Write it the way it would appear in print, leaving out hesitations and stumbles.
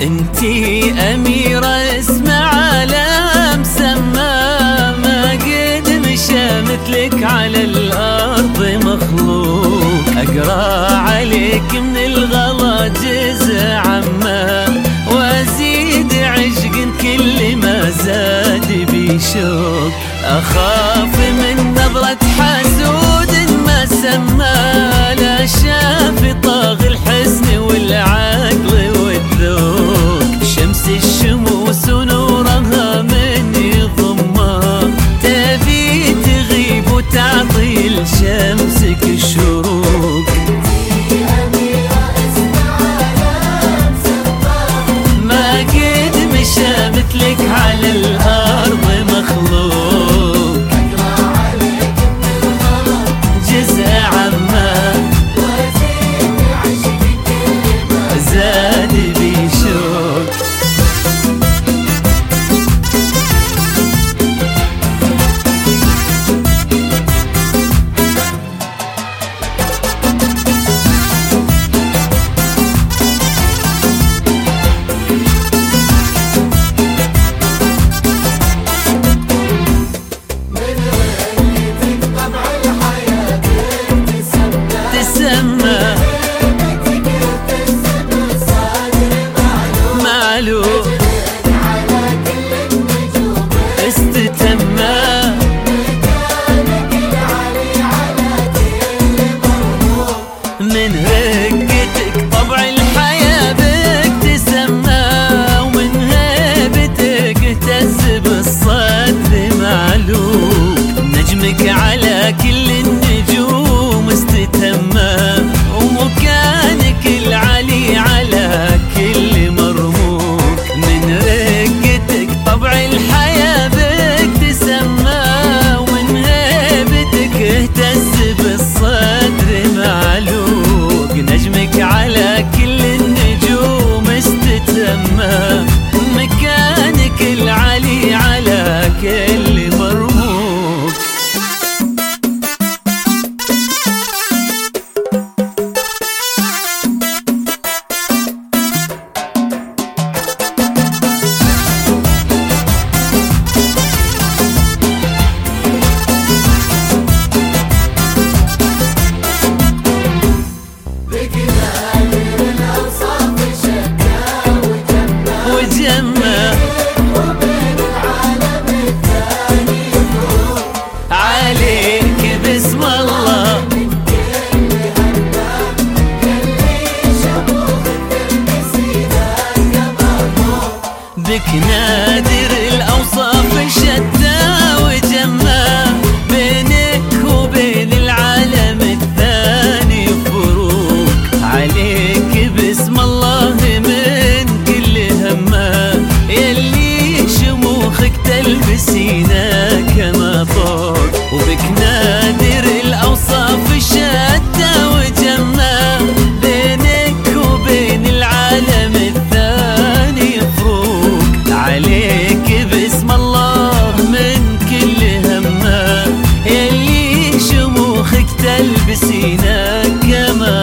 انتي أميرة اسم عالم سما، ما قد مشى مثلك على الأرض مخلوق. أقرأ عليك من الغلا جزء عما، وأزيد عشق كل ما زاد بشوق. أخاف من نظرة حسود ما سما، لا شاف طاغي الحسن والعقل والذوق. شمس الشموس ونورها من يضمها، تبي تغيب وتعطي لشمسك الشروق. ما قد مشى مثلك على الأرض مخلوق. جزء عما زاد بشوق. من رقتك طبع الحياة بك تسمى، ومن هيبتك اهتز بالصدر معلوم. نجمك على كل النجوم استتمى، ومكانك العلي على كل مرموق. من رقتك طبع الحياة بك تسمى، ومن هيبتك اهتز بالصدر معلوق. نجمك على كل النجوم استتمى، مكانك العلي على كل مرموق. عليك باسم الله بك نادر الأوصاف شتى وجمع، بينك وبين العالم الثاني فروق. عليك باسم الله من كل همه، يلي شموخك تلبسينا كما فوق. وبك نادر الأوصاف شتى وجمع، بينك وبين العالم الثاني فروق. عليك باسم الله من كل همه، يلي شموخك تلبسينا كما